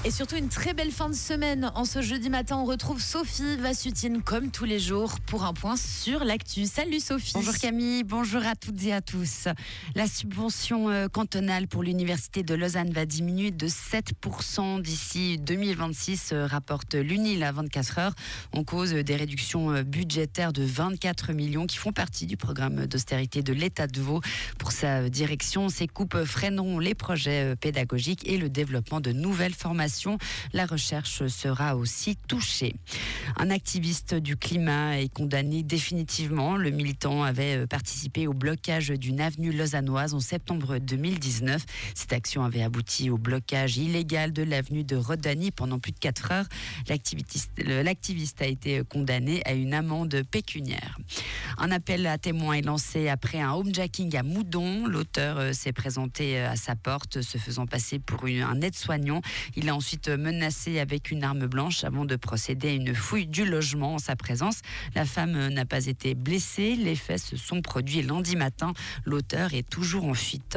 Et surtout une très belle fin de semaine. En ce jeudi matin, on retrouve Sophie Vassutine comme tous les jours pour un point sur l'actu. Salut Sophie. Bonjour Camille, bonjour à toutes et à tous. La subvention cantonale pour l'Université de Lausanne va diminuer de 7% d'ici 2026, rapporte l'UNIL à 24 heures, en cause des réductions budgétaires de 24 millions qui font partie du programme d'austérité de l'État de Vaud. Pour sa direction, ces coupes freineront les projets pédagogiques et le développement de nouvelles formations. La recherche sera aussi touchée. Un activiste du climat est condamné définitivement. Le militant avait participé au blocage d'une avenue lausannoise en septembre 2019. Cette action avait abouti au blocage illégal de l'avenue de Rodani pendant plus de 4 heures. L'activiste a été condamné à une amende pécuniaire. Un appel à témoins est lancé après un homejacking à Moudon. L'auteur s'est présenté à sa porte, se faisant passer pour un aide-soignant. Il a ensuite menacé avec une arme blanche avant de procéder à une fouille du logement en sa présence. La femme n'a pas été blessée. Les faits se sont produits lundi matin. L'auteur est toujours en fuite.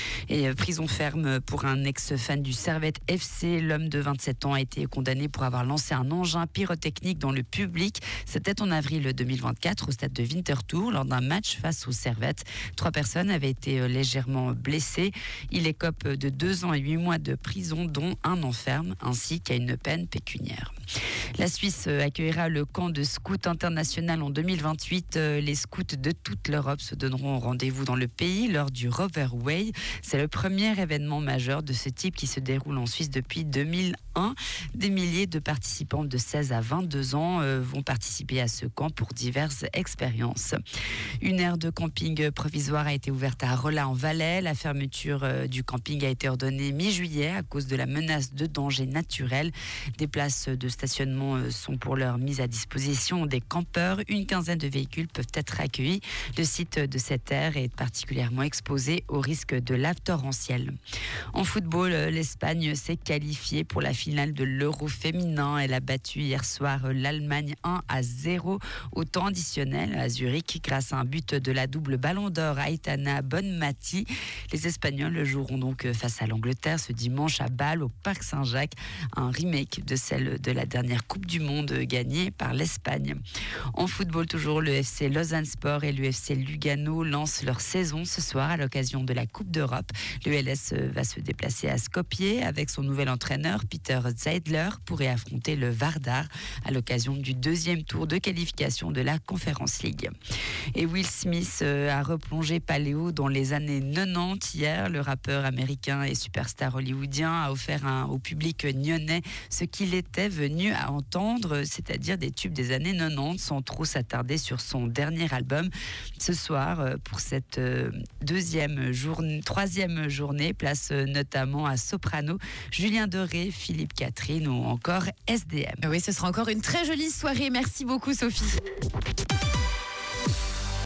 Et prison ferme pour un ex-fan du Servette FC. L'homme de 27 ans a été condamné pour avoir lancé un engin pyrotechnique dans le public. C'était en avril 2024 au stade de Winterthur lors d'un match face au Servette. 3 personnes avaient été légèrement blessées. Il écope de 2 ans et 8 mois de prison, dont un an ferme, ainsi qu'à une peine pécuniaire. La Suisse accueillera le camp de scouts international en 2028. Les scouts de toute l'Europe se donneront rendez-vous dans le pays lors du Rover Way. C'est le premier événement majeur de ce type qui se déroule en Suisse depuis 2001. Des milliers de participants de 16 à 22 ans vont participer à ce camp pour diverses expériences. Une aire de camping provisoire a été ouverte à Rolla en Valais. La fermeture du camping a été ordonnée mi-juillet à cause de la menace de danger naturel. Des places de stationnement sont pour l'heure mises à disposition des campeurs. Une quinzaine de véhicules peuvent être accueillis. Le site de cette aire est particulièrement exposé au risque de lave torrentielle. En football, l'Espagne s'est qualifiée pour la finale de l'Euro féminin. Elle a battu hier soir l'Allemagne 1-0 au temps additionnel à Zurich grâce à un but de la double Ballon d'Or Aitana Bonmati. Les Espagnols joueront donc face à l'Angleterre ce dimanche à Bâle au Parc Saint-Jacques, un remake de celle de la dernière Coupe du Monde gagnée par l'Espagne. En football toujours, le FC Lausanne Sport et l'UFC Lugano lancent leur saison ce soir à l'occasion de la Coupe d'Europe. Le LS va se déplacer à Skopje avec son nouvel entraîneur Peter Zeidler pour y affronter le Vardar à l'occasion du 2e tour de qualification de la Conference League. Et Will Smith a replongé paléo dans les années 90 hier. Le rappeur américain et superstar hollywoodien a offert au public nyonnais ce qu'il était venu à entendre, c'est-à-dire des tubes des années 90 sans trop s'attarder sur son dernier album. Ce soir, pour cette troisième journée, place notamment à Soprano, Julien Doré, Philippe Catherine ou encore SDM. Oui, ce sera encore une très jolie soirée. Merci beaucoup Sophie.